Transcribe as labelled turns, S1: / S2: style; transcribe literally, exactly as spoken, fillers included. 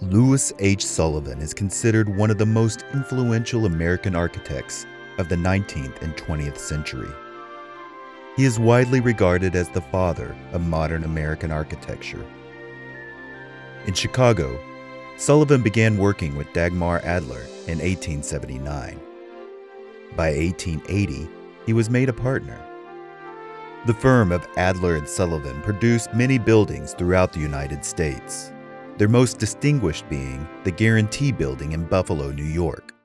S1: Louis H. Sullivan is considered one of the most influential American architects of the nineteenth and twentieth century. He is widely regarded as the father of modern American architecture. In Chicago, Sullivan began working with Dagmar Adler in eighteen seventy-nine. By eighteen eighty, he was made a partner. The firm of Adler and Sullivan produced many buildings throughout the United States, their most distinguished being the Guarantee Building in Buffalo, New York.